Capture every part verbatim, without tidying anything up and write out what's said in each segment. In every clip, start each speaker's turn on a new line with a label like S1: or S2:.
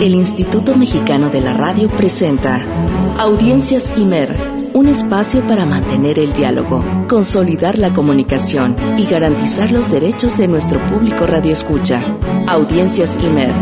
S1: El Instituto Mexicano de la Radio presenta Audiencias IMER, un espacio para mantener el diálogo, consolidar la comunicación y garantizar los derechos de nuestro público radioescucha. Audiencias IMER.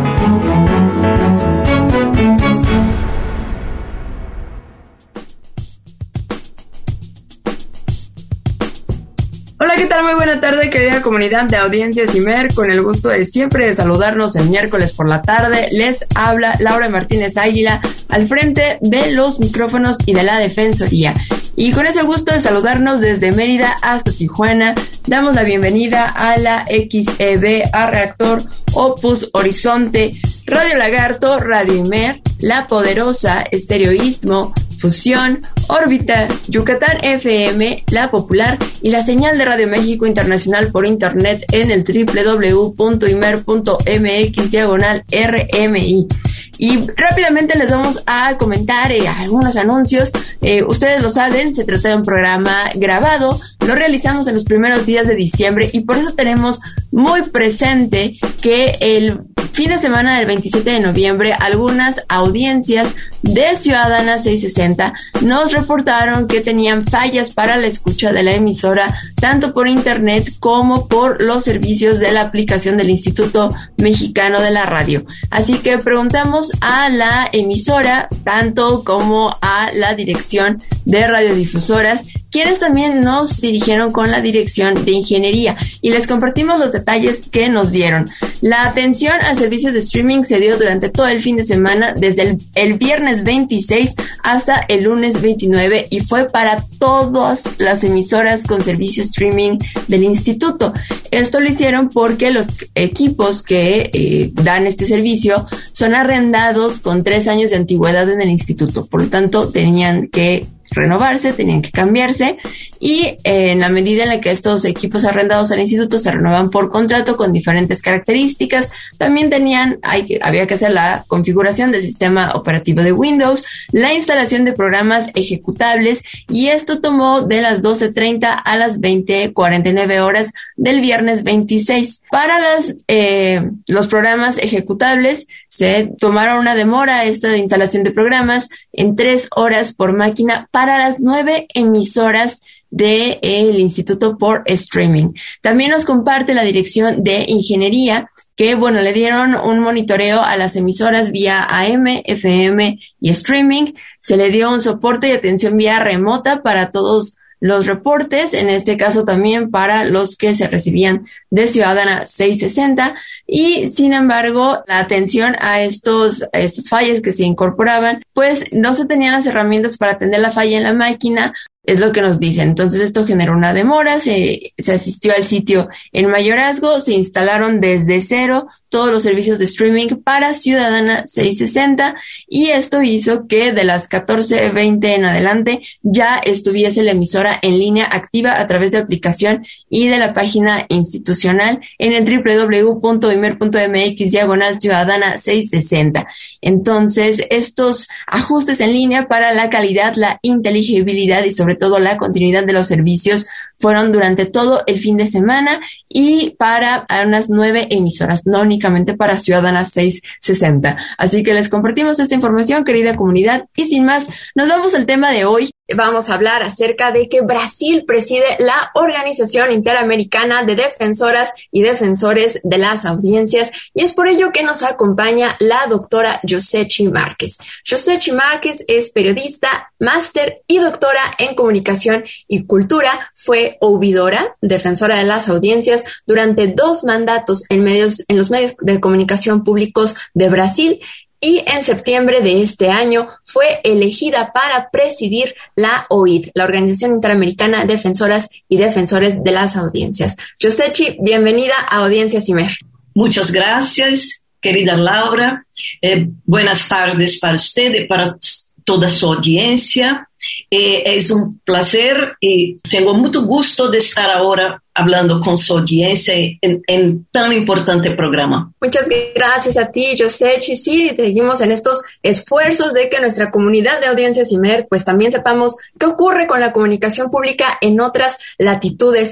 S2: Hola, ¿qué tal? Muy buena tarde, querida comunidad de Audiencias IMER. Con el gusto de siempre de saludarnos el miércoles por la tarde, les habla Laura Martínez Águila al frente de los micrófonos y de la Defensoría. Y con ese gusto de saludarnos desde Mérida hasta Tijuana, damos la bienvenida a la X E B, a Reactor, Opus Horizonte, Radio Lagarto, Radio IMER, La Poderosa, Estéreo Istmo, Fusión, Órbita, Yucatán F M, La Popular y la señal de Radio México Internacional por internet en el doble u doble u doble u punto imer punto eme equis diagonal R M I. Y rápidamente les vamos a comentar eh, algunos anuncios. Eh, ustedes lo saben, se trata de un programa grabado. Lo realizamos en los primeros días de diciembre y por eso tenemos muy presente que el fin de semana del veintisiete de noviembre algunas audiencias de Ciudadana seiscientos sesenta nos reportaron que tenían fallas para la escucha de la emisora tanto por internet como por los servicios de la aplicación del Instituto Mexicano de la Radio. Así que preguntamos a la emisora tanto como a la dirección de radiodifusoras, quienes también nos dirigieron con la dirección de ingeniería y les compartimos los detalles que nos dieron. La atención al servicio de streaming se dio durante todo el fin de semana, desde el, el viernes veintiséis hasta el lunes veintinueve, y fue para todas las emisoras con servicio streaming del instituto. Esto lo hicieron porque los equipos que eh, dan este servicio son arrendados con tres años de antigüedad en el instituto, por lo tanto tenían que renovarse, tenían que cambiarse, y eh, en la medida en la que estos equipos arrendados al instituto se renuevan por contrato con diferentes características, también tenían, hay que, había que hacer la configuración del sistema operativo de Windows, la instalación de programas ejecutables, y esto tomó de las doce treinta a las veinte cuarenta y nueve horas del viernes veintiséis. Para las, eh, los programas ejecutables se tomaron una demora esta de instalación de programas en tres horas por máquina para las nueve emisoras del instituto por streaming. También nos comparte la dirección de ingeniería que, bueno, le dieron un monitoreo a las emisoras vía A M, F M y streaming. Se le dio un soporte y atención vía remota para todos los reportes, en este caso también para los que se recibían de Ciudadana seiscientos sesenta, y sin embargo la atención a estos a estas fallas que se incorporaban, pues no se tenían las herramientas para atender la falla en la máquina, es lo que nos dicen. Entonces esto generó una demora, se, se asistió al sitio en mayorazgo, se instalaron desde cero todos los servicios de streaming para Ciudadana seiscientos sesenta, y esto hizo que de las catorce veinte en adelante ya estuviese la emisora en línea activa a través de aplicación y de la página institucional en el doble u doble u doble u punto imer punto eme equis diagonal Ciudadana seiscientos sesenta. Entonces estos ajustes en línea para la calidad, la inteligibilidad y sobre todo la continuidad de los servicios fueron durante todo el fin de semana y para unas nueve emisoras, no únicamente para Ciudadana seiscientos sesenta. Así que les compartimos esta información, querida comunidad, y sin más, nos vamos al tema de hoy. Vamos a hablar acerca de que Brasil preside la Organización Interamericana de Defensoras y Defensores de las Audiencias, y es por ello que nos acompaña la doctora Yosechi Márquez. Yosechi Márquez es periodista, máster y doctora en Comunicación y Cultura. Fue ouvidora, defensora de las audiencias, durante dos mandatos en medios, en los medios de comunicación públicos de Brasil, y en septiembre de este año fue elegida para presidir la O I D, la Organización Interamericana de Defensoras y Defensores de las Audiencias. Yosechi, bienvenida a Audiencias IMER.
S3: Muchas gracias, querida Laura. Eh, buenas tardes para usted y para toda su audiencia. Eh, es un placer y tengo mucho gusto de estar ahora hablando con su audiencia en, en tan importante programa.
S2: Muchas gracias a ti, Yosechi. Sí, seguimos en estos esfuerzos de que nuestra comunidad de Audiencias IMER pues también sepamos qué ocurre con la comunicación pública en otras latitudes.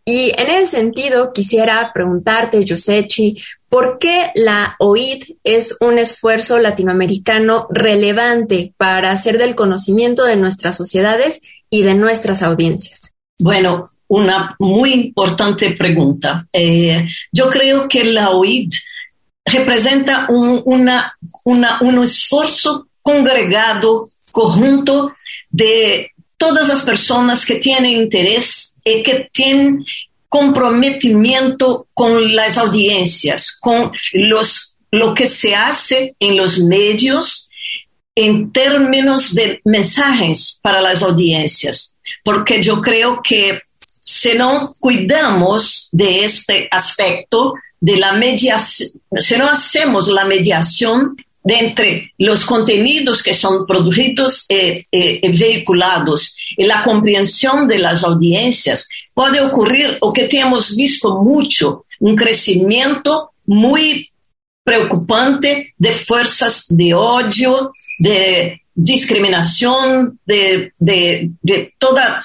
S2: Y en ese sentido, quisiera preguntarte, Yosechi, ¿por qué la O I D es un esfuerzo latinoamericano relevante para hacer del conocimiento de nuestras sociedades y de nuestras audiencias?
S3: Bueno, una muy importante pregunta. Eh, yo creo que la O I D representa un, una, una, un esfuerzo congregado, conjunto de todas las personas que tienen interés y que tienen comprometimiento con las audiencias, con los, lo que se hace en los medios en términos de mensajes para las audiencias. Porque yo creo que si no cuidamos de este aspecto de la mediación, si no hacemos la mediación de entre los contenidos que son producidos y eh, eh, vehiculados y la comprensión de las audiencias, puede ocurrir o que hemos visto mucho, un crecimiento muy preocupante de fuerzas de odio, de discriminación, de, de, de toda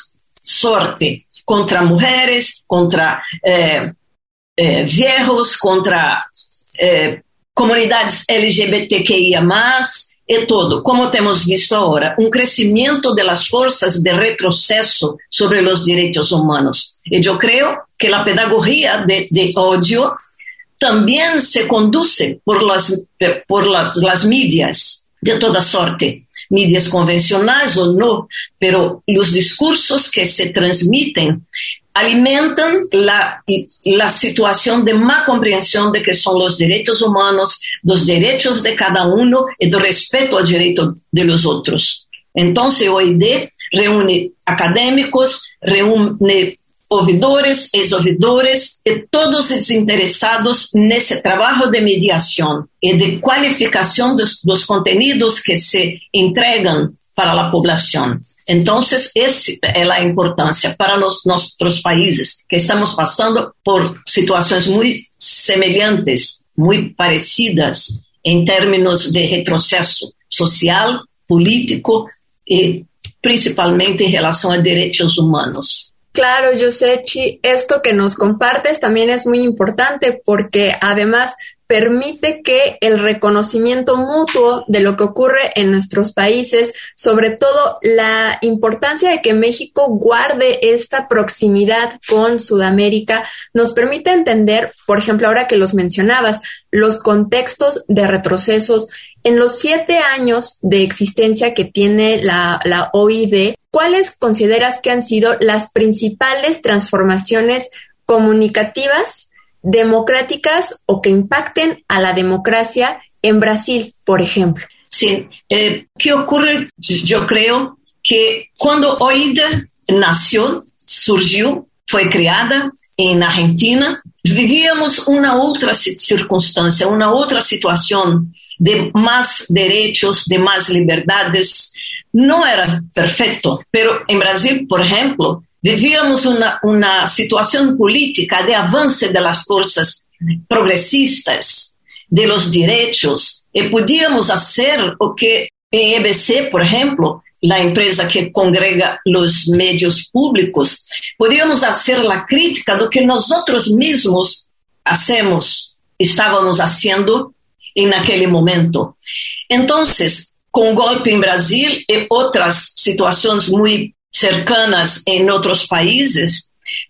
S3: sorte, contra mujeres, contra eh, eh, viejos, contra eh, comunidades L G B T Q I A más, e todo, como temos visto agora, um crescimento das forças de retrocesso sobre os direitos humanos. E eu creio que a pedagogia de, de ódio também se conduz por las, por las, las mídias de toda sorte, mídias convencionais ou não, pero os discursos que se transmitem alimentan la, la situación de más comprensión de que son los derechos humanos, los derechos de cada uno y del respeto al derecho de los otros. Entonces, O I D reúne académicos, reúne ouvidores, ex-ouvidores y todos los interesados en ese trabajo de mediación y de cualificación de los contenidos que se entregan para la población. Entonces, esa es la importancia para los, nuestros países, que estamos pasando por situaciones muy semejantes, muy parecidas en términos de retroceso social, político y principalmente en relación a derechos humanos.
S2: Claro, Yosechi, esto que nos compartes también es muy importante porque además permite que el reconocimiento mutuo de lo que ocurre en nuestros países, sobre todo la importancia de que México guarde esta proximidad con Sudamérica, nos permite entender, por ejemplo, ahora que los mencionabas, los contextos de retrocesos. En los siete años de existencia que tiene la, la O I D, ¿cuáles consideras que han sido las principales transformaciones comunicativas, democráticas o que impacten a la democracia en Brasil, por ejemplo?
S3: Sí, eh, ¿qué ocurre? Yo creo que cuando O I D nació, surgió, fue creada en Argentina, vivíamos una otra circunstancia, una otra situación de más derechos, de más libertades. No era perfecto, pero en Brasil, por ejemplo, vivíamos una, una situación política de avance de las fuerzas progresistas, de los derechos, y podíamos hacer lo que en E B C, por ejemplo, la empresa que congrega los medios públicos, podíamos hacer la crítica de lo que nosotros mismos hacemos, estábamos haciendo en aquel momento. Entonces, con golpe en Brasil y otras situaciones muy cercanas en otros países,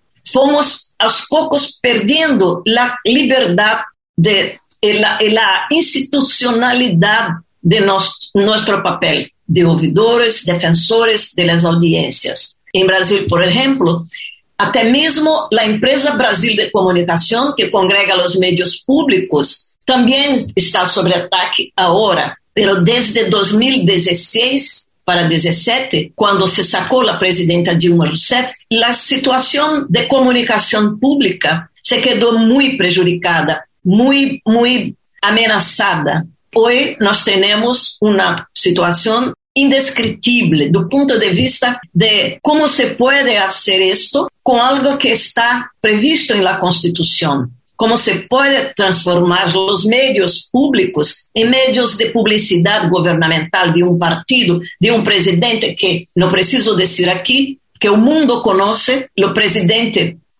S3: fomos aos poucos perdiendo la libertad de, y la, y la institucionalidad de nos, nuestro papel de ouvidores, defensores de las audiencias. En Brasil, por ejemplo, até mesmo la empresa Brasil de Comunicación, que congrega los medios públicos, también está sobre ataque ahora. Pero desde dos mil dieciséis para diecisiete, cuando se sacó la presidenta Dilma Rousseff, la situación de comunicación pública se quedó muy perjudicada, muy, muy amenazada. Hoy nos tenemos una situación indescriptible do punto de vista de cómo se puede hacer esto con algo que está previsto en la Constitución. Cómo se puede transformar los medios públicos en medios de publicidad gubernamental de un partido, de un presidente que, no preciso decir aquí, que el mundo conoce, el presidente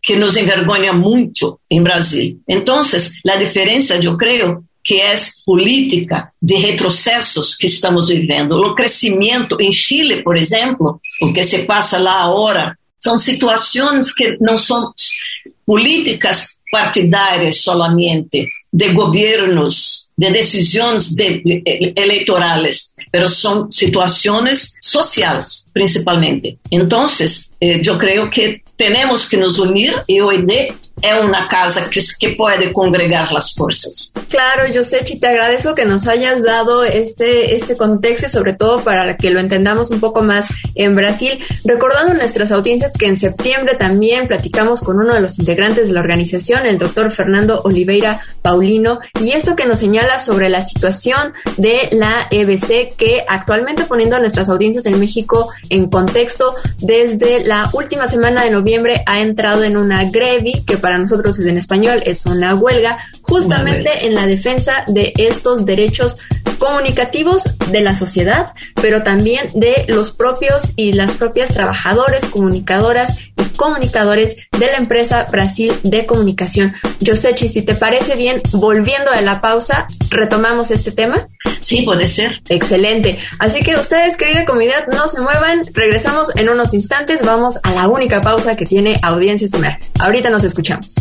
S3: que nos envergonha mucho en Brasil. Entonces, la diferencia, yo creo, que es política de retrocesos que estamos viviendo. O crescimento em Chile, por exemplo, o que se passa lá agora, são situações que não são políticas partidárias solamente, de governos, de decisões de, de, eleitorais, pero são situações sociais, principalmente. Então, eh, eu creio que temos que nos unir e o I D es una casa que, que puede congregar las fuerzas.
S2: Claro, Yosechi, te agradezco que nos hayas dado este, este contexto y sobre todo para que lo entendamos un poco más en Brasil, recordando a nuestras audiencias que en septiembre también platicamos con uno de los integrantes de la organización, el doctor Fernando Oliveira Paulino, y esto que nos señala sobre la situación de la E B C, que actualmente, poniendo a nuestras audiencias en México en contexto, desde la última semana de noviembre ha entrado en una grevi, que para nosotros en español es una huelga, justamente una huelga. En la defensa de estos derechos comunicativos de la sociedad, pero también de los propios y las propias trabajadores, comunicadoras y comunicadores de la empresa Brasil de Comunicación. Yosechi, si te parece bien, volviendo a la pausa, ¿retomamos este tema?
S3: Sí, puede ser.
S2: Excelente. Así que ustedes, querida comunidad, no se muevan. Regresamos en unos instantes. Vamos a la única pausa que tiene Audiencias Imer. Ahorita nos escuchamos.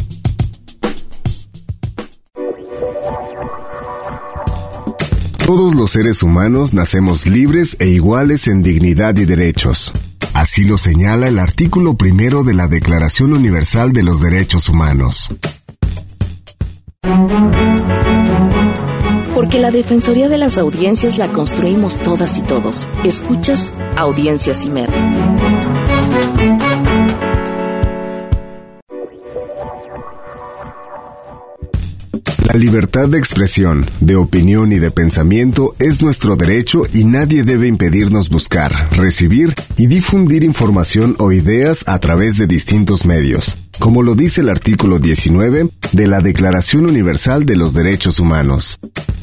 S4: Todos los seres humanos nacemos libres e iguales en dignidad y derechos. Así lo señala el artículo primero de la Declaración Universal de los Derechos Humanos.
S1: Porque la Defensoría de las Audiencias la construimos todas y todos. Escuchas Audiencias Imer.
S4: La libertad de expresión, de opinión y de pensamiento es nuestro derecho y nadie debe impedirnos buscar, recibir y difundir información o ideas a través de distintos medios, como lo dice el artículo diecinueve de la Declaración Universal de los Derechos Humanos.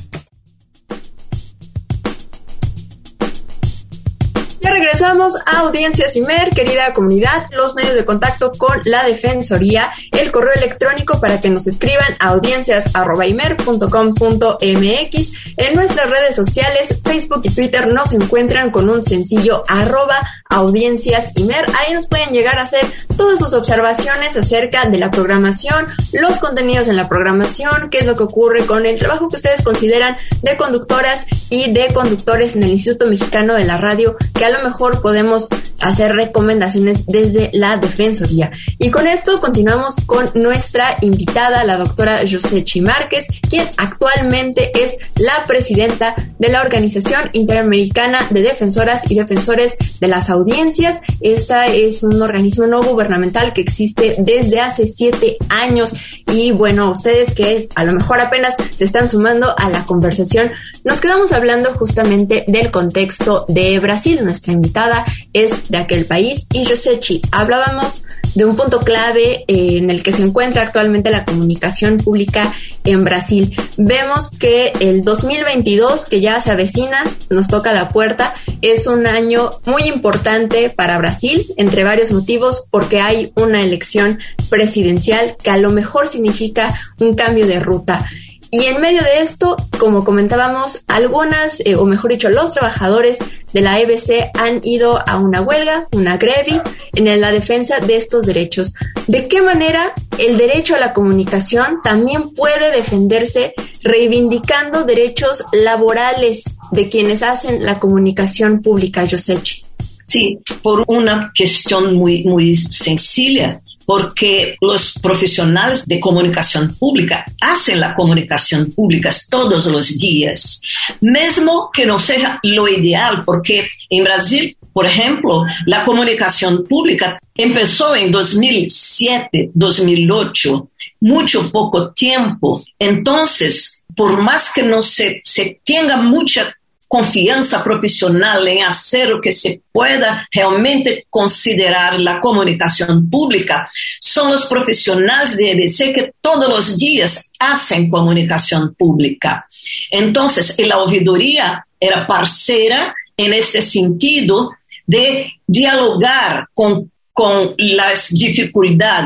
S2: Regresamos a Audiencias Imer, querida comunidad, los medios de contacto con la Defensoría, el correo electrónico para que nos escriban a audiencias arroba imer punto com punto m x. En nuestras redes sociales, Facebook y Twitter, nos encuentran con un sencillo arroba Audiencias Imer. Ahí nos pueden llegar a hacer todas sus observaciones acerca de la programación, los contenidos en la programación, qué es lo que ocurre con el trabajo que ustedes consideran de conductoras y de conductores en el Instituto Mexicano de la Radio, que a lo mejor podemos hacer recomendaciones desde la Defensoría. Y con esto continuamos con nuestra invitada, la doctora Yosechi Márquez, quien actualmente es la presidenta de la Organización Interamericana de Defensoras y Defensores de las Audiencias. Esta es un organismo no gubernamental que existe desde hace siete años y bueno, ustedes que es, a lo mejor apenas se están sumando a la conversación, nos quedamos hablando justamente del contexto de Brasil. Nuestra invitada es de aquel país y Yosechi, hablábamos de un punto clave eh, en el que se encuentra actualmente la comunicación pública en Brasil. Vemos que el dos mil veintidós, que ya se avecina, nos toca la puerta, es un año muy importante para Brasil, entre varios motivos, porque hay una elección presidencial que a lo mejor significa un cambio de ruta. Y en medio de esto, como comentábamos, algunas, eh, o mejor dicho, los trabajadores de la E B C han ido a una huelga, una grevi, en la defensa de estos derechos. ¿De qué manera el derecho a la comunicación también puede defenderse reivindicando derechos laborales de quienes hacen la comunicación pública, Yosechi?
S3: Sí, por una cuestión muy, muy sencilla. Porque los profesionales de comunicación pública hacen la comunicación pública todos los días, mesmo que no sea lo ideal, porque en Brasil, por ejemplo, la comunicación pública empezó en dos mil siete, dos mil ocho, mucho poco tiempo. Entonces, por más que no se, se tenga mucha confianza profesional en hacer lo que se pueda realmente considerar la comunicación pública, son los profesionales de E B C que todos los días hacen comunicación pública. Entonces, la ouvidoria era parcera en este sentido de dialogar con, con las dificultades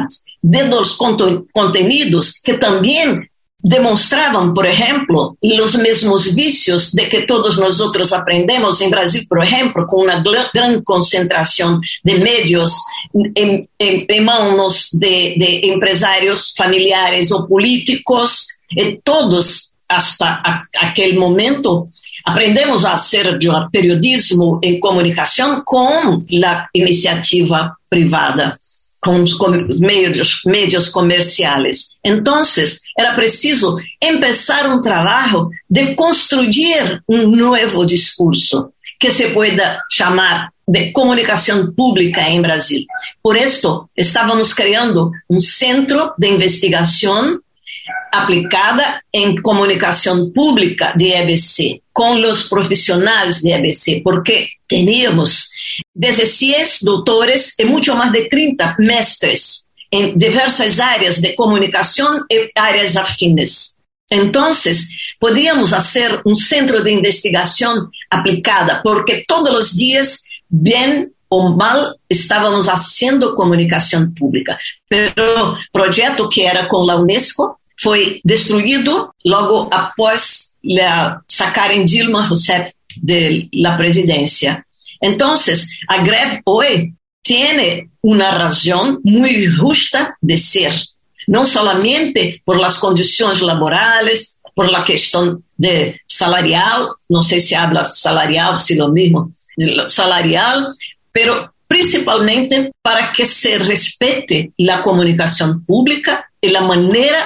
S3: de los conto- contenidos que también demonstraban, por ejemplo, los mismos vicios de que todos nosotros aprendemos en Brasil, por ejemplo, con una gl- gran concentración de medios en, en, en manos de, de empresarios familiares o políticos, y todos hasta a, aquel momento aprendemos a hacer periodismo en comunicación con la iniciativa privada, con os medios, medios comerciales. Entonces, era preciso empezar un trabajo de construir un nuevo discurso que se pueda llamar de comunicación pública en Brasil. Por esto, estábamos creando un centro de investigación aplicada en comunicación pública de E B C, con los profesionales de E B C, porque teníamos dieciséis doutores y mucho más de treinta mestres en diversas áreas de comunicación y áreas afines. Entonces, podíamos hacer un centro de investigación aplicada, porque todos los días, bien o mal, estábamos haciendo comunicación pública. Pero el proyecto que era con la UNESCO foi destruído logo após la, sacarem Dilma Rousseff de la presidencia. Entonces, a greve hoy tiene una razón muy justa de ser, no solamente por las condiciones laborales, por la cuestión de salarial, no sé si habla salarial, si lo mismo, salarial, pero principalmente para que se respete la comunicación pública y la manera.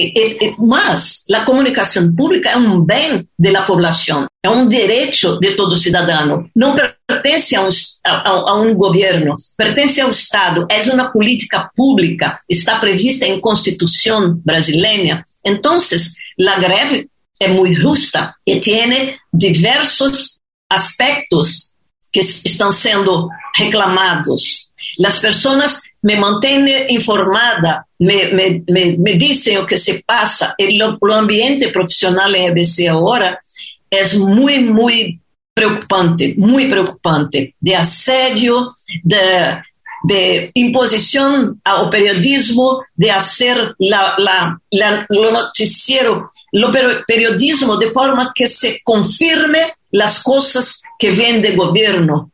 S3: Mas a comunicação pública é um bem da população, é um direito de todo cidadão, não pertence a um, a, a um governo, pertence ao Estado, é uma política pública, está prevista em Constituição brasileira. Então, a greve é muito justa e tem diversos aspectos que estão sendo reclamados. As pessoas me mantêm informada, me, me, me, me dizem o que se passa. E o, o ambiente profissional em E B C agora é muito, muito preocupante, muito preocupante, de assédio, de, de imposição ao periodismo, de fazer la, la, la, o noticiero, o periodismo de forma que se confirme as coisas que vêm do governo.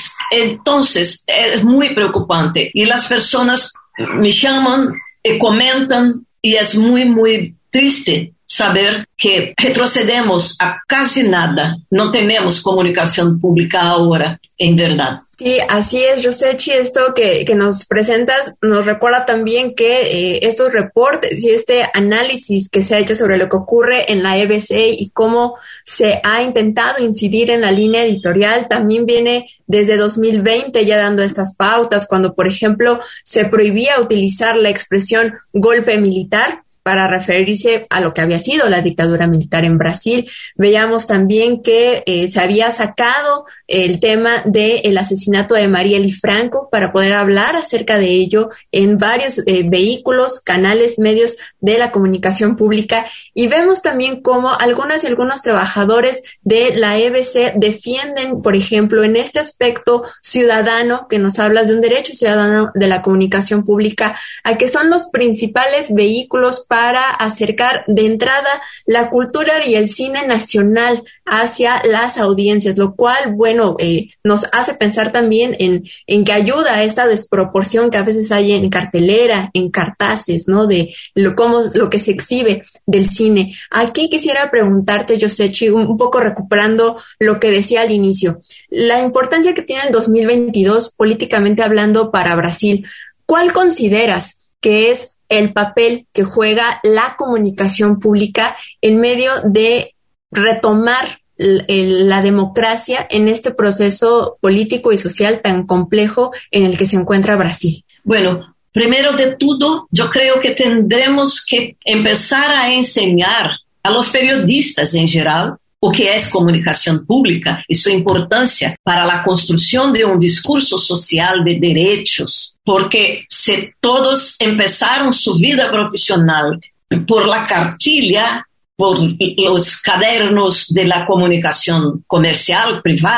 S3: Entonces, es muy preocupante y las personas me llaman y comentan y es muy, muy triste saber que retrocedemos a casi nada. No tenemos comunicación pública ahora, en verdad.
S2: Sí, así es, Yosechi. Esto que, que nos presentas nos recuerda también que eh, estos reportes y este análisis que se ha hecho sobre lo que ocurre en la E B C y cómo se ha intentado incidir en la línea editorial también viene desde dos mil veinte ya dando estas pautas, cuando, por ejemplo, se prohibía utilizar la expresión golpe militar para referirse a lo que había sido la dictadura militar en Brasil. Veíamos también que eh, se había sacado el tema del asesinato de Marielle Franco para poder hablar acerca de ello en varios eh, vehículos, canales, medios de la comunicación pública. Y vemos también cómo algunas y algunos trabajadores de la E B C defienden, por ejemplo, en este aspecto ciudadano, que nos hablas de un derecho ciudadano de la comunicación pública, a que son los principales vehículos para para acercar de entrada la cultura y el cine nacional hacia las audiencias, lo cual, bueno, eh, nos hace pensar también en, en que ayuda a esta desproporción que a veces hay en cartelera, en cartaces, ¿no? De lo, cómo, lo que se exhibe del cine. Aquí quisiera preguntarte, Yosechi, un, un poco recuperando lo que decía al inicio, la importancia que tiene el dos mil veintidós políticamente hablando para Brasil. ¿Cuál consideras que es el papel que juega la comunicación pública en medio de retomar el, la democracia en este proceso político y social tan complejo en el que se encuentra Brasil?
S3: Bueno, primero de todo, yo creo que tendremos que empezar a enseñar a los periodistas en general o que é comunicação pública e sua importância para a construção de um discurso social de direitos, porque se todos começaram sua vida profissional por la cartilha, por os cadernos de la comunicação comercial privada,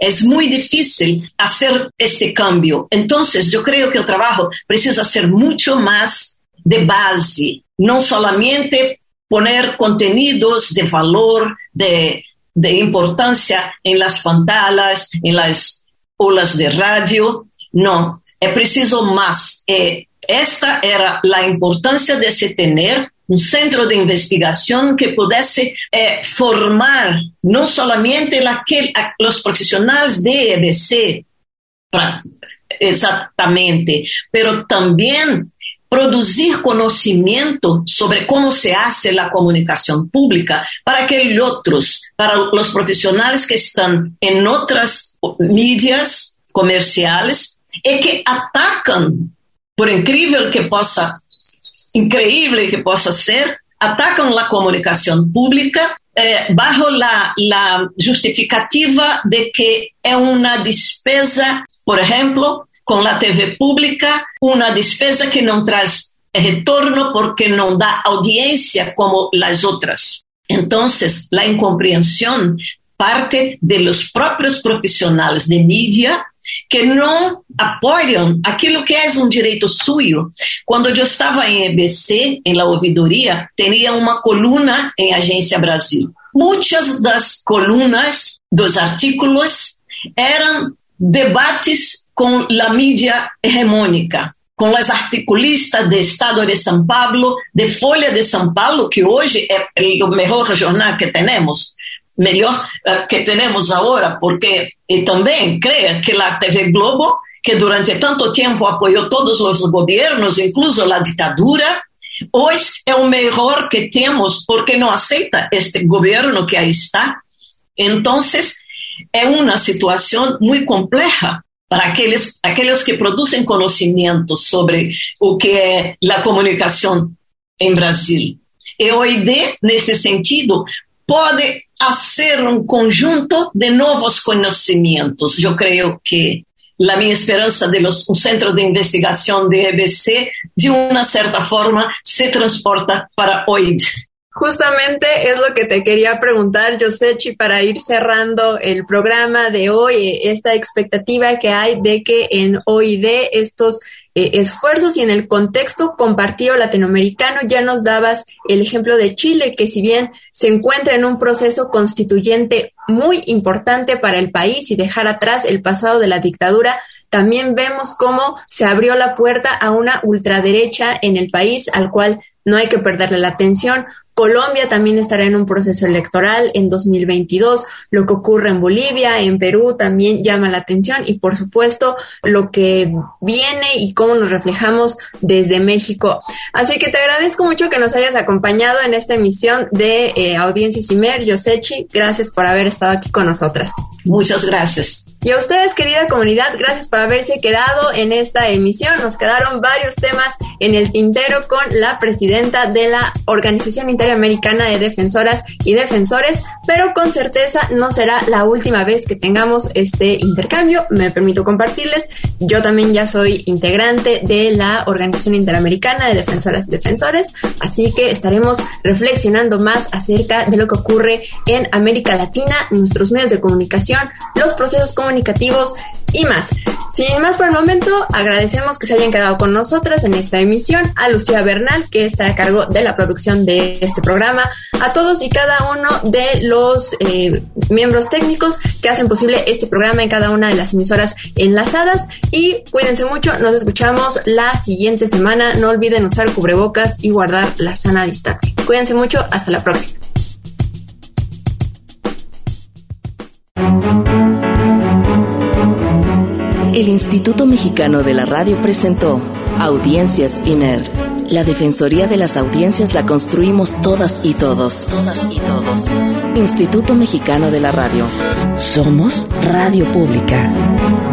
S3: es muy difícil hacer este cambio. Entonces, yo creo que el trabajo precisa ser mucho más de base, no solamente poner contenidos de valor, de, de importancia en las pantallas, en las olas de radio. No, es preciso más. Eh, esta era la importancia de se tener un centro de investigación que pudiese eh, formar no solamente la que, a, los profesionales de E B C, pra, exactamente, pero también producir conocimiento sobre cómo se hace la comunicación pública para que otros, para los profesionales que están en otras medias comerciales y que atacan, por increíble que possa, increíble que possa ser, atacan la comunicación pública eh, bajo la, la justificativa de que es una despesa, por ejemplo, con la T V pública, una despesa que no trae retorno porque no da audiencia como las otras. Entonces, la incomprensión parte de los propios profesionales de media que no apoyan aquilo que es un derecho suyo. Cuando yo estaba en E B C, en la ouvidoria, tenía una columna en Agência Brasil. Muchas das colunas, dos artículos, eran debates con la media hegemónica, con las articulistas de Estado de São Paulo, de Folha de São Paulo, que hoje es el mejor jornal que tenemos, mejor uh, que tenemos ahora, porque y también cree que la T V Globo, que durante tanto tiempo apoyó todos los gobiernos, incluso la dictadura, hoy es el mejor que tenemos porque no acepta este gobierno que ahí está. Entonces, es una situación muy compleja para aquellos, aquellos que producen conocimientos sobre lo que es la comunicación en Brasil. Y O I D, en ese sentido, puede hacer un conjunto de nuevos conocimientos. Yo creo que la mi esperanza de los, un centro de investigación de E B C, de una cierta forma, se transporta para O I D.
S2: Justamente es lo que te quería preguntar, Yosechi, para ir cerrando el programa de hoy, esta expectativa que hay de que en O I D estos eh, esfuerzos y en el contexto compartido latinoamericano, ya nos dabas el ejemplo de Chile, que si bien se encuentra en un proceso constituyente muy importante para el país y dejar atrás el pasado de la dictadura, también vemos cómo se abrió la puerta a una ultraderecha en el país, al cual no hay que perderle la atención. Colombia también estará en un proceso electoral en dos mil veintidós. Lo que ocurre en Bolivia, en Perú, también llama la atención. Y, por supuesto, lo que viene y cómo nos reflejamos desde México. Así que te agradezco mucho que nos hayas acompañado en esta emisión de eh, Audiencias Imer. Yosechi, gracias por haber estado aquí con nosotras.
S3: Muchas gracias.
S2: Y a ustedes, querida comunidad, gracias por haberse quedado en esta emisión. Nos quedaron varios temas en el tintero con la presidenta de la Organización Interamericana de Defensoras y Defensores, pero con certeza no será la última vez que tengamos este intercambio. Me permito compartirles, yo también ya soy integrante de la Organización Interamericana de Defensoras y Defensores, así que estaremos reflexionando más acerca de lo que ocurre en América Latina, nuestros medios de comunicación, los procesos comunicativos y más. Sin más por el momento, agradecemos que se hayan quedado con nosotras en esta emisión, a Lucía Bernal, que está a cargo de la producción de este programa, a todos y cada uno de los eh, miembros técnicos que hacen posible este programa en cada una de las emisoras enlazadas, y cuídense mucho, nos escuchamos la siguiente semana. No olviden usar cubrebocas y guardar la sana distancia. Cuídense mucho, hasta la próxima.
S1: El Instituto Mexicano de la Radio presentó Audiencias Imer. La defensoría de las audiencias la construimos todas y todos. Todas y todos. Instituto Mexicano de la Radio. Somos Radio Pública.